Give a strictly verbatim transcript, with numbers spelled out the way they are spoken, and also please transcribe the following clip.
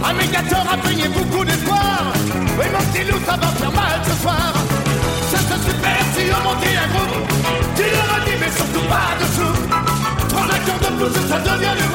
Un médiateur a peigné beaucoup d'espoir. Oui, mon petit loup, ça va faire mal ce soir. Ça c'est super si on montait un groupe. Tu leur as dit, mais surtout pas de sous. Trois accords de plus, ça devient le